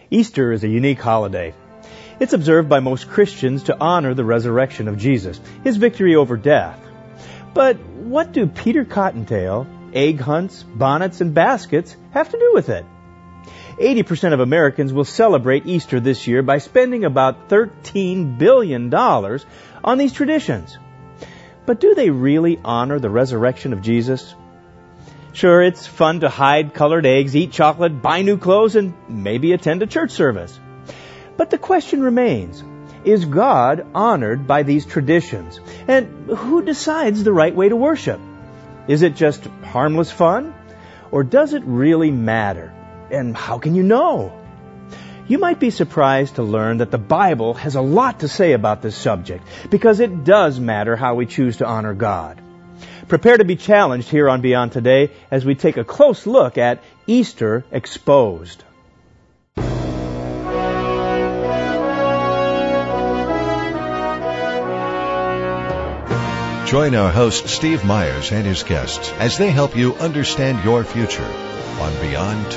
Easter is a unique holiday. It's observed by most Christians to honor the resurrection of Jesus, His victory over death. But what do Peter Cottontail, egg hunts, bonnets, and baskets have to do with it? 80% of Americans will celebrate Easter this year by spending about $13 billion on these traditions. But do they really honor the resurrection of Jesus? Sure, it's fun to hide colored eggs, eat chocolate, buy new clothes, and maybe attend a church service. But the question remains, is God honored by these traditions? And who decides the right way to worship? Is it just harmless fun? Or does it really matter? And how can you know? You might be surprised to learn that the Bible has a lot to say about this subject, because it does matter how we choose to honor God. Prepare to be challenged here on Beyond Today as we take a close look at Easter Exposed. Join our host Steve Myers and his guests as they help you understand your future on Beyond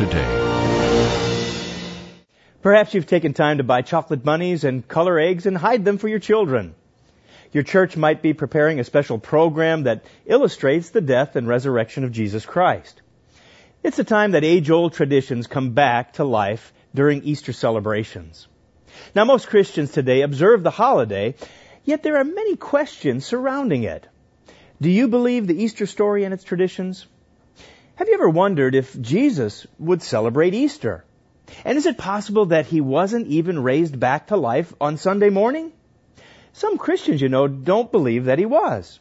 Today. Perhaps you've taken time to buy chocolate bunnies and color eggs and hide them for your children. Your church might be preparing a special program that illustrates the death and resurrection of Jesus Christ. It's a time that age-old traditions come back to life during Easter celebrations. Now, most Christians today observe the holiday, yet there are many questions surrounding it. Do you believe the Easter story and its traditions? Have you ever wondered if Jesus would celebrate Easter? And is it possible that He wasn't even raised back to life on Sunday morning? Some Christians, don't believe that He was.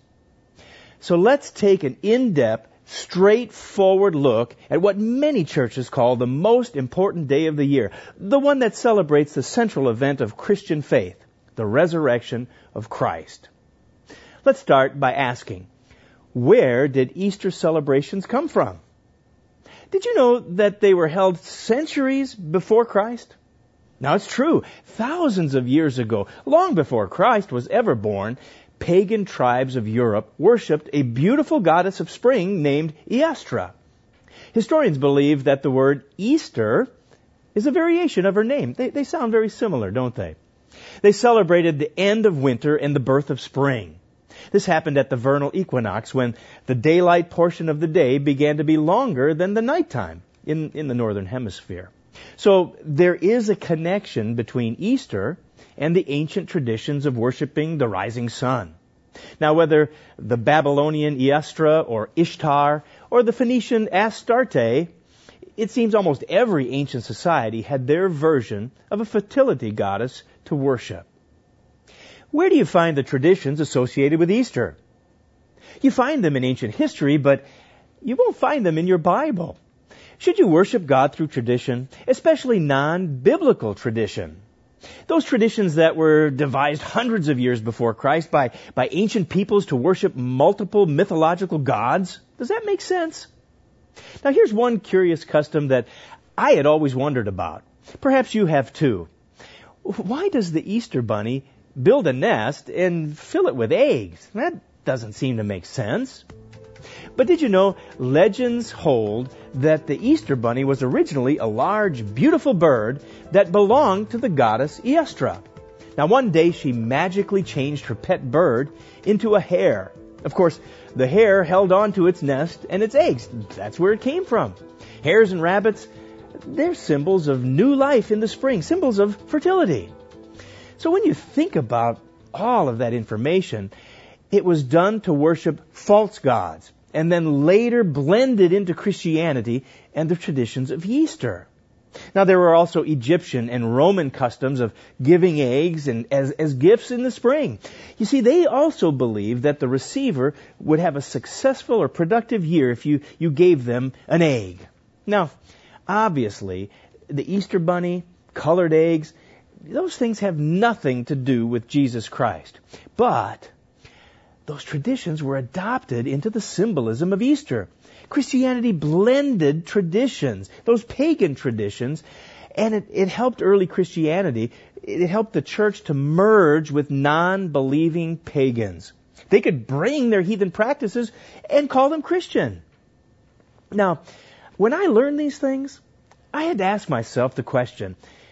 So let's take an in-depth, straightforward look at what many churches call the most important day of the year, the one that celebrates the central event of Christian faith, the resurrection of Christ. Let's start by asking, where did Easter celebrations come from? Did you know that they were held centuries before Christ? Now, it's true. Thousands of years ago, long before Christ was ever born, pagan tribes of Europe worshipped a beautiful goddess of spring named Iestra. Historians believe that the word Easter is a variation of her name. They sound very similar, don't they? They celebrated the end of winter and the birth of spring. This happened at the vernal equinox, when the daylight portion of the day began to be longer than the nighttime in the northern hemisphere. So there is a connection between Easter and the ancient traditions of worshiping the rising sun. Now, whether the Babylonian Iestra or Ishtar or the Phoenician Astarte, it seems almost every ancient society had their version of a fertility goddess to worship. Where do you find the traditions associated with Easter? You find them in ancient history, but you won't find them in your Bible. Should you worship God through tradition, especially non-biblical tradition? Those traditions that were devised hundreds of years before Christ by ancient peoples to worship multiple mythological gods? Does that make sense? Now, here's one curious custom that I had always wondered about. Perhaps you have too. Why does the Easter bunny build a nest and fill it with eggs? That doesn't seem to make sense. But did you know, legends hold that the Easter bunny was originally a large, beautiful bird that belonged to the goddess Iestra. Now, one day she magically changed her pet bird into a hare. Of course, the hare held on to its nest and its eggs. That's where it came from. Hares and rabbits, they're symbols of new life in the spring, symbols of fertility. So when you think about all of that information, it was done to worship false gods, and then later blended into Christianity and the traditions of Easter. Now, there were also Egyptian and Roman customs of giving eggs and as gifts in the spring. You see, they also believed that the receiver would have a successful or productive year if you gave them an egg. Now, obviously, the Easter bunny, colored eggs, those things have nothing to do with Jesus Christ. But those traditions were adopted into the symbolism of Easter. Christianity blended traditions, those pagan traditions, and it helped early Christianity. It helped the church to merge with non-believing pagans. They could bring their heathen practices and call them Christian. Now, when I learned these things, I had to ask myself the question,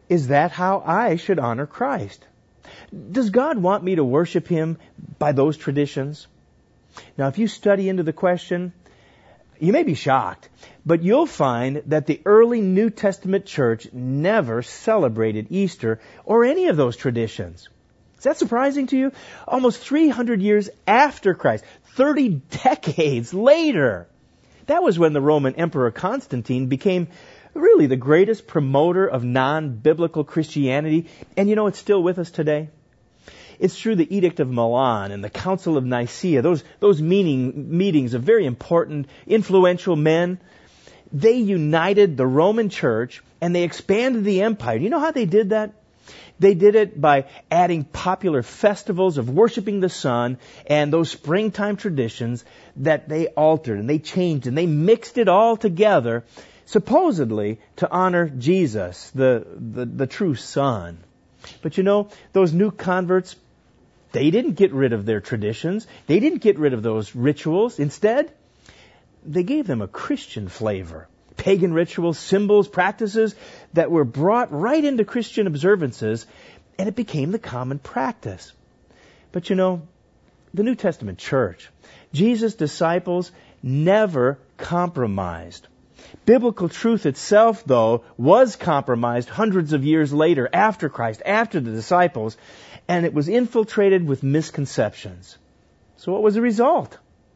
Is that how I should honor Christ? Does God want me to worship Him by those traditions? Now, if you study into the question, you may be shocked, but you'll find that the early New Testament church never celebrated Easter or any of those traditions. Is that surprising to you? Almost 300 years after Christ, 30 decades later, that was when the Roman Emperor Constantine became really the greatest promoter of non-biblical Christianity. And it's still with us today. It's through the Edict of Milan and the Council of Nicaea, those meetings of very important, influential men. They united the Roman Church and they expanded the empire. You know how they did that? They did it by adding popular festivals of worshiping the sun and those springtime traditions that they altered and they changed and they mixed it all together, supposedly to honor Jesus, the true Son. But those new converts, they didn't get rid of their traditions. They didn't get rid of those rituals. Instead, they gave them a Christian flavor. Pagan rituals, symbols, practices that were brought right into Christian observances, and it became the common practice. But the New Testament church, Jesus' disciples never compromised. Biblical truth itself, though, was compromised hundreds of years later, after Christ, after the disciples, and it was infiltrated with misconceptions. So what was the result?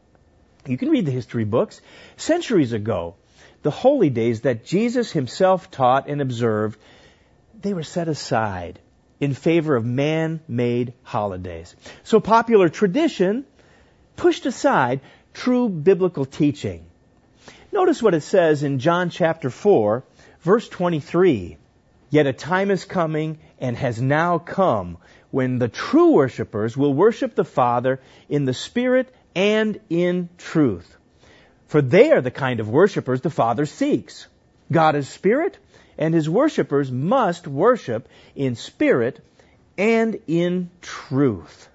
You can read the history books. Centuries ago, the holy days that Jesus Himself taught and observed, they were set aside in favor of man-made holidays. So popular tradition pushed aside true biblical teaching. Notice what it says in John chapter 4, verse 23. Yet a time is coming and has now come when the true worshipers will worship the Father in the Spirit and in truth. For they are the kind of worshipers the Father seeks. God is Spirit, and His worshipers must worship in spirit and in truth.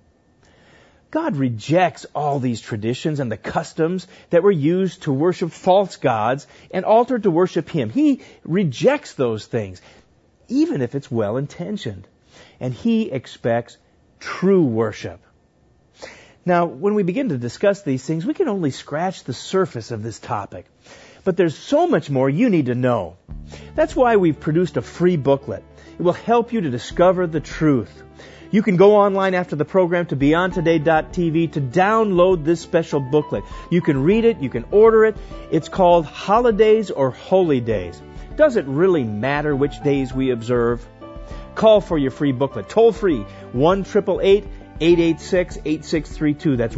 God rejects all these traditions and the customs that were used to worship false gods and altered to worship Him. He rejects those things, even if it's well-intentioned. And He expects true worship. Now, when we begin to discuss these things, we can only scratch the surface of this topic. But there's so much more you need to know. That's why we've produced a free booklet. It will help you to discover the truth. You can go online after the program to beyondtoday.tv to download this special booklet. You can read it, you can order it. It's called Holidays or Holy Days. Does it really matter which days we observe? Call for your free booklet, toll free, 1-888-886-8632. That's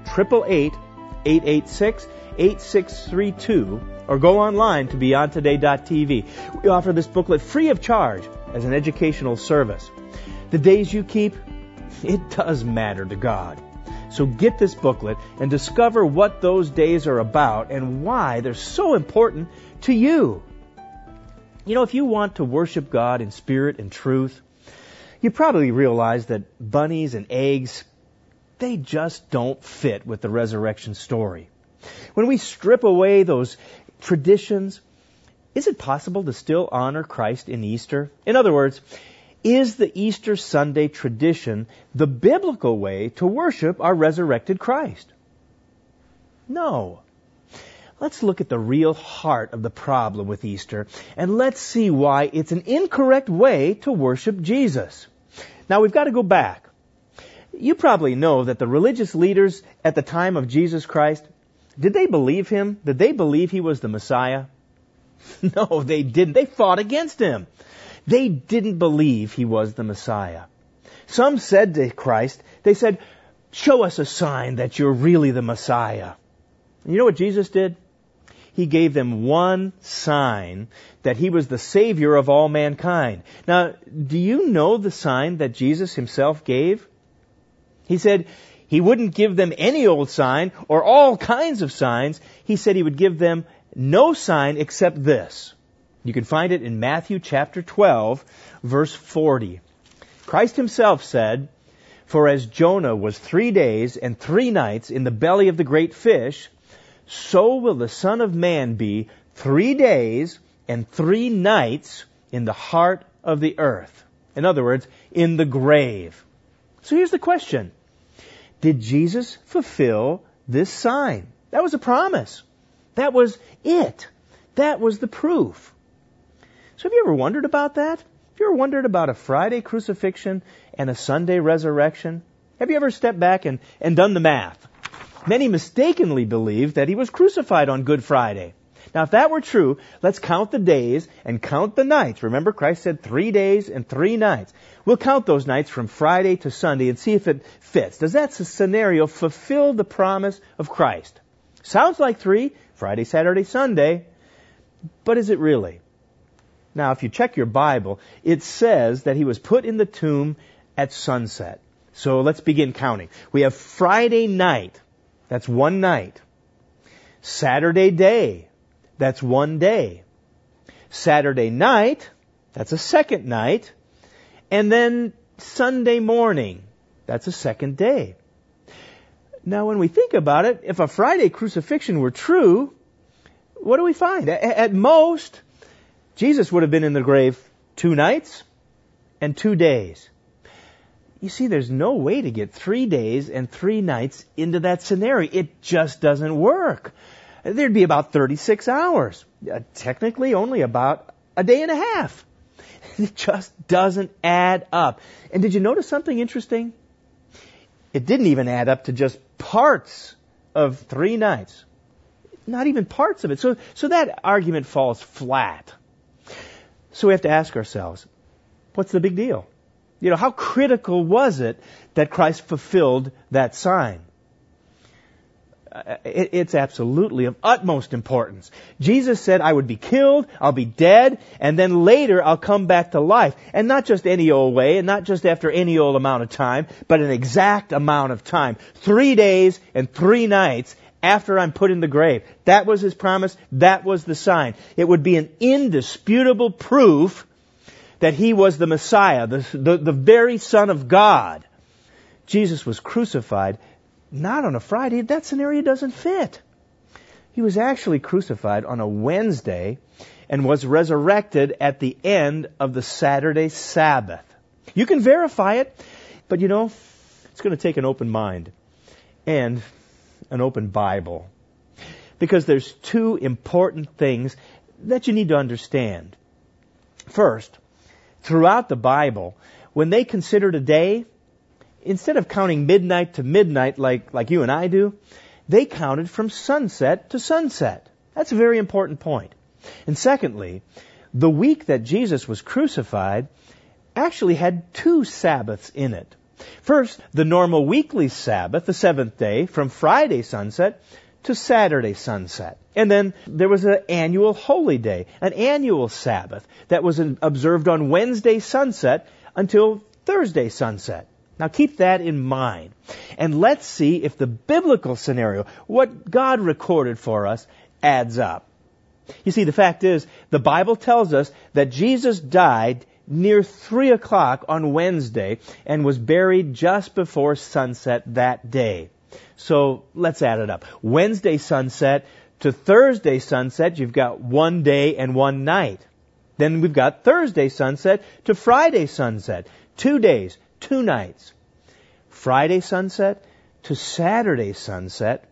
1-888-886-8632. Or go online to beyondtoday.tv. We offer this booklet free of charge as an educational service. The days you keep, it does matter to God. So get this booklet and discover what those days are about and why they're so important to you. If you want to worship God in spirit and truth, you probably realize that bunnies and eggs, they just don't fit with the resurrection story. When we strip away those traditions, is it possible to still honor Christ in Easter? In other words, is the Easter Sunday tradition the biblical way to worship our resurrected Christ? No. Let's look at the real heart of the problem with Easter, and let's see why it's an incorrect way to worship Jesus. Now, we've got to go back. You probably know that the religious leaders at the time of Jesus Christ, did they believe Him? Did they believe He was the Messiah? No, they didn't. They fought against Him. They didn't believe He was the Messiah. Some said to Christ, they said, "Show us a sign that you're really the Messiah." And you know what Jesus did? He gave them one sign that He was the Savior of all mankind. Now, do you know the sign that Jesus Himself gave? He said He wouldn't give them any old sign or all kinds of signs. He said He would give them no sign except this. You can find it in Matthew chapter 12, verse 40. Christ Himself said, "For as Jonah was 3 days and 3 nights in the belly of the great fish, so will the Son of Man be 3 days and 3 nights in the heart of the earth. In other words, in the grave. So here's the question. Did Jesus fulfill this sign? That was a promise. That was it. That was the proof. So have you ever wondered about that? Have you ever wondered about a Friday crucifixion and a Sunday resurrection? Have you ever stepped back and done the math? Many mistakenly believe that he was crucified on Good Friday. Now, if that were true, let's count the days and count the nights. Remember, Christ said 3 days and 3 nights. We'll count those nights from Friday to Sunday and see if it fits. Does that scenario fulfill the promise of Christ? Sounds like 3, Friday, Saturday, Sunday. But is it really? Now, if you check your Bible, it says that he was put in the tomb at sunset. So let's begin counting. We have Friday night. That's 1 night. Saturday day. That's 1 day. Saturday night, that's a 2nd night. And then Sunday morning, that's a 2nd day. Now, when we think about it, if a Friday crucifixion were true, what do we find? At most, Jesus would have been in the grave 2 nights and 2 days. You see, there's no way to get 3 days and 3 nights into that scenario. It just doesn't work. There'd be about 36 hours. Technically, only about a day and a half. It just doesn't add up. And did you notice something interesting? It didn't even add up to just parts of 3 nights. Not even parts of it. So that argument falls flat. So we have to ask ourselves, what's the big deal? How critical was it that Christ fulfilled that sign? It's absolutely of utmost importance. Jesus said, I would be killed, I'll be dead, and then later I'll come back to life. And not just any old way, and not just after any old amount of time, but an exact amount of time. 3 days and 3 nights after I'm put in the grave. That was his promise. That was the sign. It would be an indisputable proof that he was the Messiah, the very Son of God. Jesus was crucified not on a Friday. That scenario doesn't fit. He was actually crucified on a Wednesday and was resurrected at the end of the Saturday Sabbath. You can verify it, but it's going to take an open mind and an open Bible. Because there's 2 important things that you need to understand. First, throughout the Bible, when they considered a day, instead of counting midnight to midnight like you and I do, they counted from sunset to sunset. That's a very important point. And secondly, the week that Jesus was crucified actually had 2 Sabbaths in it. First, the normal weekly Sabbath, the 7th day, from Friday sunset to Saturday sunset. And then there was an annual holy day, an annual Sabbath that was observed on Wednesday sunset until Thursday sunset. Now keep that in mind. And let's see if the biblical scenario, what God recorded for us, adds up. You see, the fact is, the Bible tells us that Jesus died near 3 o'clock on Wednesday and was buried just before sunset that day. So let's add it up. Wednesday sunset to Thursday sunset, you've got 1 day and 1 night. Then we've got Thursday sunset to Friday sunset. 2 days, 2 nights. Friday sunset to Saturday sunset,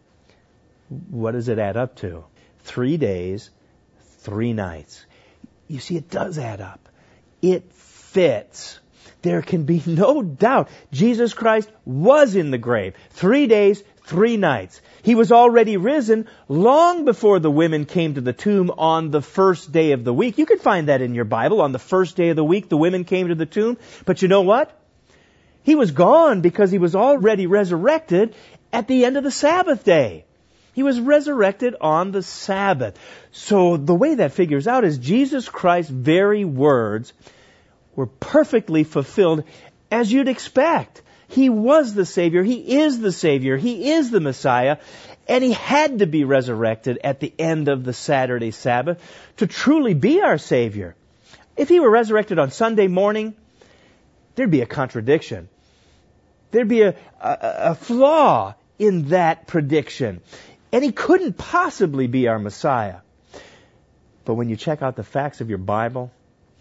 what does it add up to? 3 days, 3 nights. You see, it does add up. It fits. There can be no doubt Jesus Christ was in the grave. 3 days, 3 nights. He was already risen long before the women came to the tomb on the first day of the week. You can find that in your Bible. On the first day of the week, the women came to the tomb. But you know what? He was gone because he was already resurrected at the end of the Sabbath day. He was resurrected on the Sabbath. So the way that figures out is Jesus Christ's very words were perfectly fulfilled as you'd expect. He was the Savior. He is the Savior. He is the Messiah. And He had to be resurrected at the end of the Saturday Sabbath to truly be our Savior. If He were resurrected on Sunday morning, there'd be a contradiction. There'd be a flaw in that prediction. And He couldn't possibly be our Messiah. But when you check out the facts of your Bible,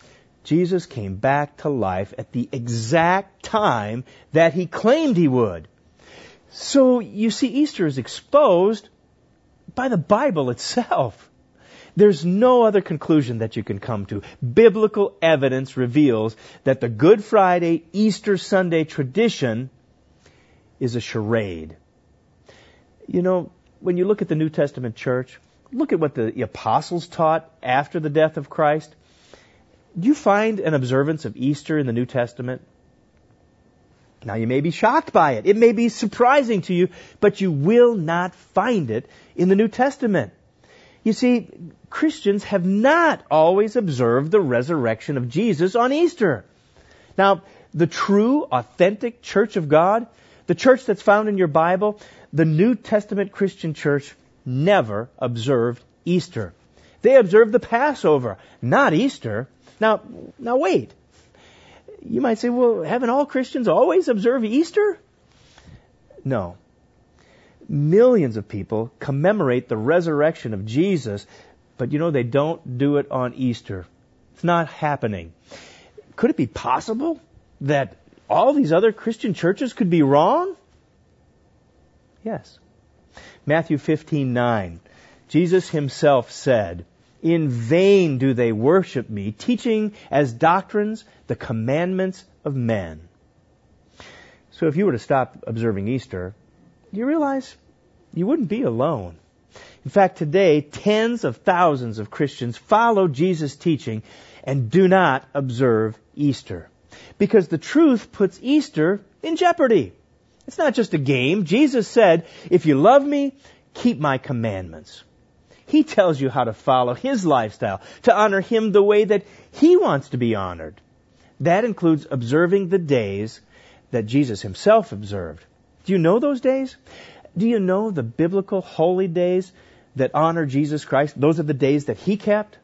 Jesus came back to life at the exact time that he claimed he would. So, you see, Easter is exposed by the Bible itself. There's no other conclusion that you can come to. Biblical evidence reveals that the Good Friday, Easter Sunday tradition is a charade. You know, when you look at the New Testament church, look at what the apostles taught after the death of Christ. Do you find an observance of Easter in the New Testament? Now, you may be shocked by it. It may be surprising to you, but you will not find it in the New Testament. You see, Christians have not always observed the resurrection of Jesus on Easter. Now, the true, authentic church of God, the church that's found in your Bible, the New Testament Christian church never observed Easter. They observed the Passover, not Easter. Now wait. You might say, well, haven't all Christians always observed Easter? No. Millions of people commemorate the resurrection of Jesus, but they don't do it on Easter. It's not happening. Could it be possible that all these other Christian churches could be wrong? Yes. Matthew 15:9. Jesus himself said, "In vain do they worship me, teaching as doctrines the commandments of men." So if you were to stop observing Easter, you realize you wouldn't be alone. In fact, today, tens of thousands of Christians follow Jesus' teaching and do not observe Easter. Because the truth puts Easter in jeopardy. It's not just a game. Jesus said, "If you love me, keep my commandments." He tells you how to follow His lifestyle, to honor Him the way that He wants to be honored. That includes observing the days that Jesus Himself observed. Do you know those days? Do you know the biblical holy days that honor Jesus Christ? Those are the days that He kept.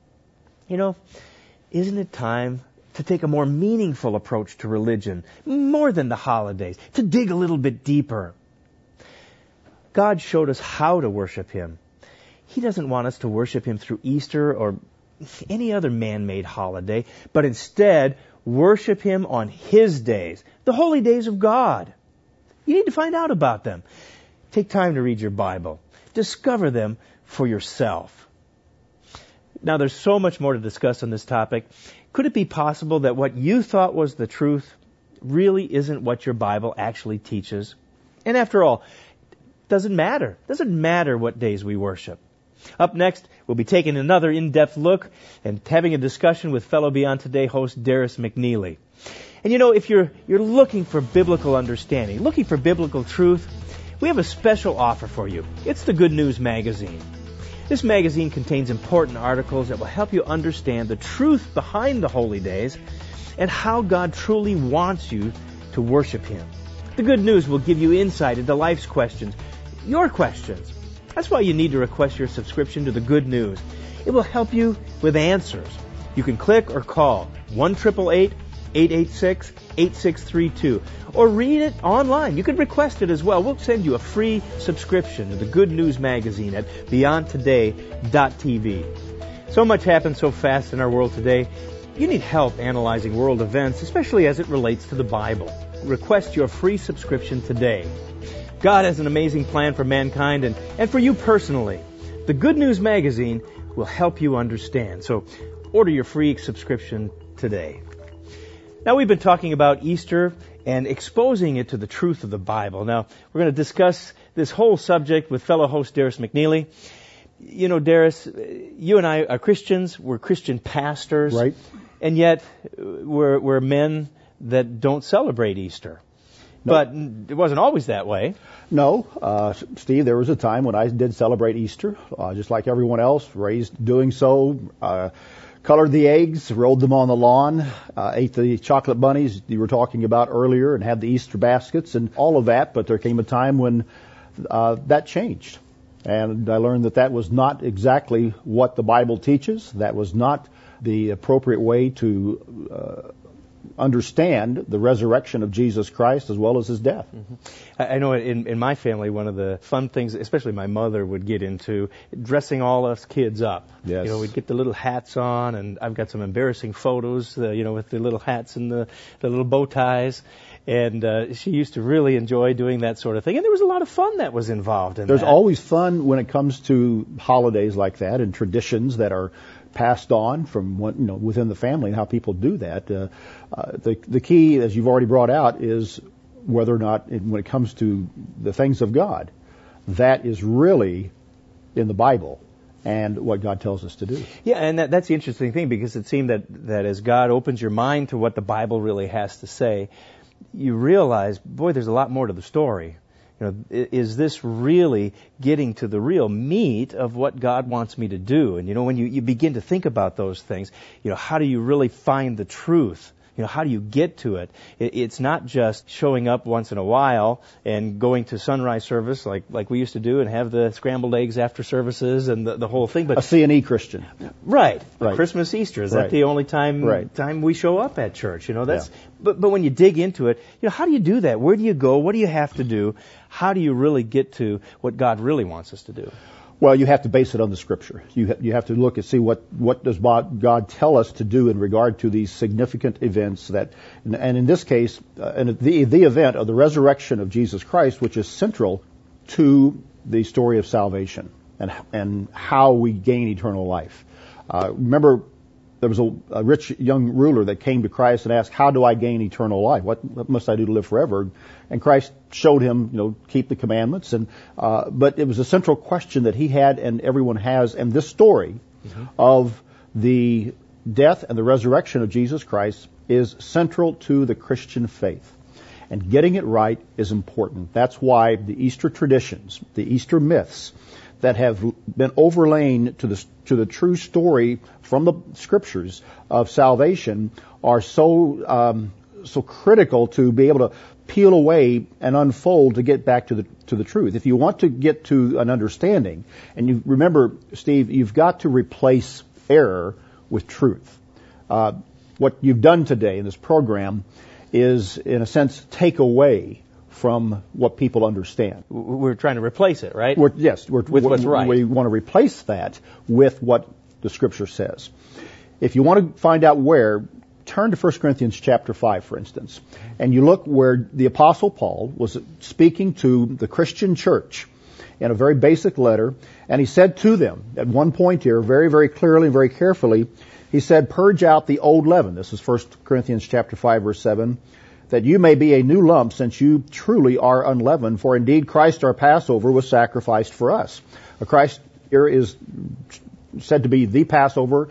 Isn't it time to take a more meaningful approach to religion, more than the holidays, to dig a little bit deeper? God showed us how to worship Him. He doesn't want us to worship Him through Easter or any other man-made holiday, but instead worship Him on His days, the holy days of God. You need to find out about them. Take time to read your Bible. Discover them for yourself. Now, there's so much more to discuss on this topic. Could it be possible that what you thought was the truth really isn't what your Bible actually teaches? And after all, doesn't matter. Doesn't matter what days we worship. Up next, we'll be taking another in-depth look and having a discussion with fellow Beyond Today host Darris McNeely. And if you're looking for biblical understanding, looking for biblical truth, we have a special offer for you. It's the Good News Magazine. This magazine contains important articles that will help you understand the truth behind the holy days and how God truly wants you to worship Him. The Good News will give you insight into life's questions, your questions. That's why you need to request your subscription to the Good News. It will help you with answers. You can click or call 1-888-886-8632 or read it online. You can request it as well. We'll send you a free subscription to the Good News Magazine at beyondtoday.tv. So much happens so fast in our world today. You need help analyzing world events, especially as it relates to the Bible. Request your free subscription today. God has an amazing plan for mankind and for you personally. The Good News Magazine will help you understand. So order your free subscription today. Now, we've been talking about Easter and exposing it to the truth of the Bible. Now, we're going to discuss this whole subject with fellow host Darris McNeely. Darris, you and I are Christians. We're Christian pastors. Right. And yet, we're men that don't celebrate Easter. No. But it wasn't always that way. No, Steve, there was a time when I did celebrate Easter, just like everyone else, raised doing so, colored the eggs, rolled them on the lawn, ate the chocolate bunnies you were talking about earlier, and had the Easter baskets and all of that. But there came a time when that changed. And I learned that was not exactly what the Bible teaches. That was not the appropriate way to understand the resurrection of Jesus Christ as well as his death. I know in my family, one of the fun things, especially my mother would get into, dressing all us kids up. Yes. We'd get the little hats on, and I've got some embarrassing photos, with the little hats and the little bow ties. And she used to really enjoy doing that sort of thing. And there was a lot of fun that was involved in There's that. always fun when it comes to holidays like that and traditions that are passed on from within the family and how people do that. The key, as you've already brought out, is whether or not, when it comes to the things of God, that is really in the Bible and what God tells us to do. Yeah, and that's the interesting thing, because it seemed that as God opens your mind to what the Bible really has to say, you realize, boy, there's a lot more to the story. Is this really getting to the real meat of what God wants me to do? And when you begin to think about those things, how do you really find the truth? How do you get to it? It's not just showing up once in a while and going to sunrise service like we used to do and have the scrambled eggs after services and the whole thing. But a C&E Christian. Right. Christmas, Easter. Is that the only time we show up at church? But when you dig into it, how do you do that? Where do you go? What do you have to do? How do you really get to what God really wants us to do? Well, you have to base it on the Scripture. You have to look and see what does God tell us to do in regard to these significant events and in this case, the event of the resurrection of Jesus Christ, which is central to the story of salvation and how we gain eternal life. Remember, there was a rich young ruler that came to Christ and asked, "How do I gain eternal life? What must I do to live forever?" And Christ showed him, keep the commandments. But it was a central question that he had and everyone has. And this story of the death and the resurrection of Jesus Christ is central to the Christian faith. And getting it right is important. That's why the Easter traditions, the Easter myths that have been overlain to the true story from the Scriptures of salvation are so critical to be able to peel away and unfold to get back to the truth. If you want to get to an understanding, and you remember, Steve, you've got to replace error with truth. What you've done today in this program is, in a sense, take away from what people understand. We're trying to replace it, right? With what's right. We want to replace that with what the Scripture says. If you want to find out where, turn to 1 Corinthians chapter 5, for instance, and you look where the Apostle Paul was speaking to the Christian church in a very basic letter, and he said to them, at one point here, very, very clearly, very carefully, he said, "Purge out the old leaven." This is 1 Corinthians chapter 5, verse 7. "That you may be a new lump, since you truly are unleavened. For indeed Christ our Passover was sacrificed for us." Christ here is said to be the Passover,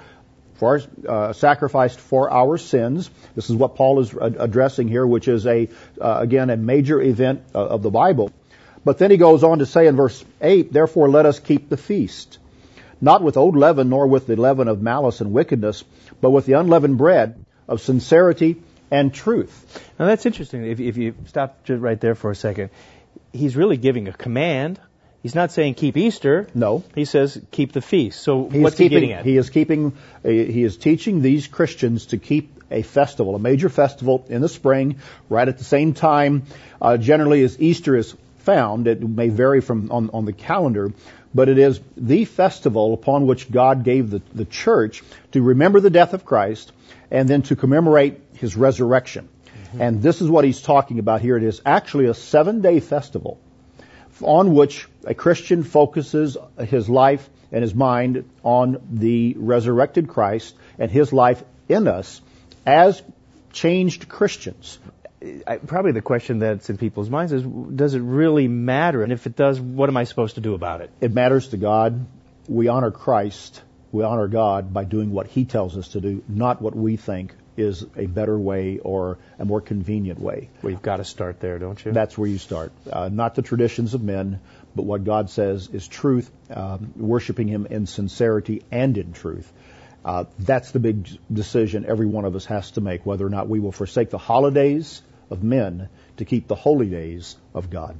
sacrificed for our sins. This is what Paul is addressing here, which is again a major event of the Bible. But then he goes on to say in verse 8, "Therefore let us keep the feast, not with old leaven, nor with the leaven of malice and wickedness, but with the unleavened bread of sincerity and truth." Now that's interesting. If you stop just right there for a second, he's really giving a command. He's not saying keep Easter. No. He says keep the feast. So what's he getting at? He is teaching these Christians to keep a festival, a major festival in the spring, right at the same time generally as Easter is found. It may vary on the calendar, but it is the festival upon which God gave the church to remember the death of Christ and then to commemorate his resurrection. Mm-hmm. And this is what he's talking about here. It is actually a 7-day festival on which a Christian focuses his life and his mind on the resurrected Christ and his life in us as changed Christians. Probably the question that's in people's minds is, does it really matter? And if it does, what am I supposed to do about it? It matters to God. We honor Christ. We honor God by doing what he tells us to do, not what we think is a better way or a more convenient way. Well, you've got to start there, don't you? That's where you start. Not the traditions of men, but what God says is truth, worshiping him in sincerity and in truth. That's the big decision every one of us has to make, whether or not we will forsake the holidays of men to keep the holy days of God.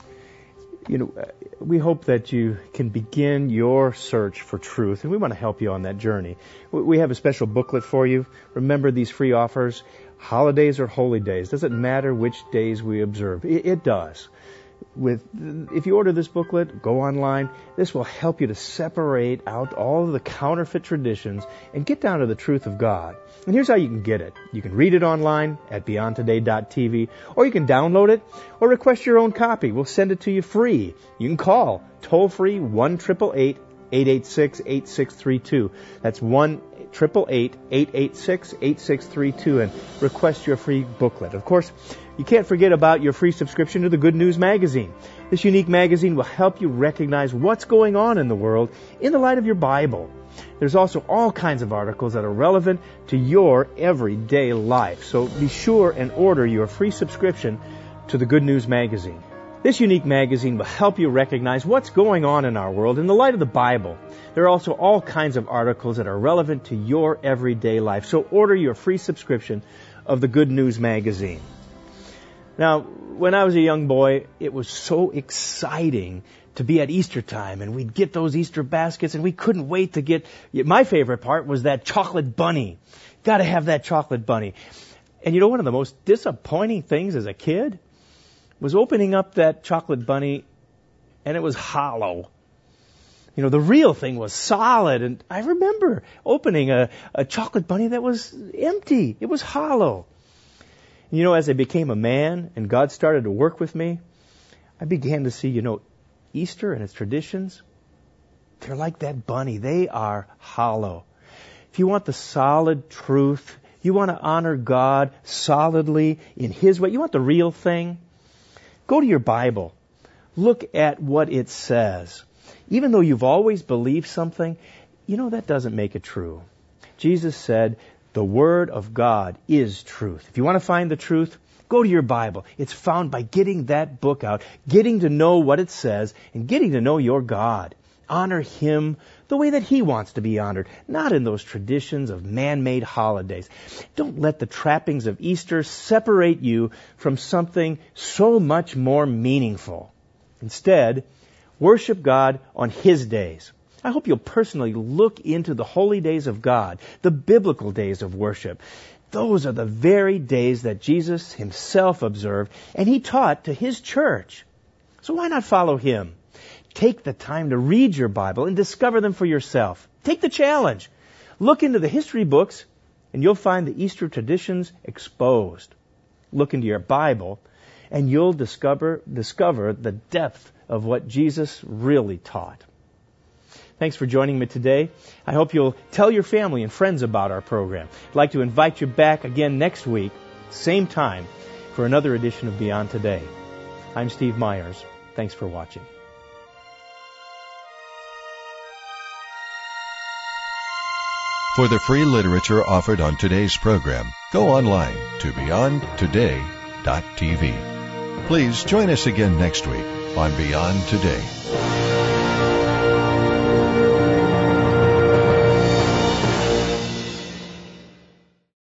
We hope that you can begin your search for truth, and we want to help you on that journey. We have a special booklet for you. Remember these free offers, holidays or holy days. Doesn't matter which days we observe. It does. If you order this booklet, go online. This will help you to separate out all of the counterfeit traditions and get down to the truth of God. And here's how you can get it. You can read it online at beyondtoday.tv, or you can download it or request your own copy. We'll send it to you free. You can call toll-free 1-888-886-8632. That's 1-888-886-8632 and request your free booklet. Of course, you can't forget about your free subscription to the Good News Magazine. This unique magazine will help you recognize what's going on in the world in the light of your Bible. There's also all kinds of articles that are relevant to your everyday life. So be sure and order your free subscription to the Good News Magazine. This unique magazine will help you recognize what's going on in our world in the light of the Bible. There are also all kinds of articles that are relevant to your everyday life. So order your free subscription of the Good News Magazine. Now, when I was a young boy, it was so exciting to be at Easter time, and we'd get those Easter baskets, and we couldn't wait to get... My favorite part was that chocolate bunny. Got to have that chocolate bunny. And you know, one of the most disappointing things as a kid was opening up that chocolate bunny, and it was hollow. You know, the real thing was solid, and I remember opening a chocolate bunny that was empty. It was hollow. You know, as I became a man and God started to work with me, I began to see, Easter and its traditions, they're like that bunny. They are hollow. If you want the solid truth, you want to honor God solidly in His way, you want the real thing, go to your Bible. Look at what it says. Even though you've always believed something, that doesn't make it true. Jesus said, the Word of God is truth. If you want to find the truth, go to your Bible. It's found by getting that book out, getting to know what it says, and getting to know your God. Honor Him the way that He wants to be honored, not in those traditions of man-made holidays. Don't let the trappings of Easter separate you from something so much more meaningful. Instead, worship God on His days. I hope you'll personally look into the holy days of God, the biblical days of worship. Those are the very days that Jesus Himself observed, and He taught to His church. So why not follow Him? Take the time to read your Bible and discover them for yourself. Take the challenge. Look into the history books, and you'll find the Easter traditions exposed. Look into your Bible, and you'll discover the depth of what Jesus really taught. Thanks for joining me today. I hope you'll tell your family and friends about our program. I'd like to invite you back again next week, same time, for another edition of Beyond Today. I'm Steve Myers. Thanks for watching. For the free literature offered on today's program, go online to beyondtoday.tv. Please join us again next week on Beyond Today.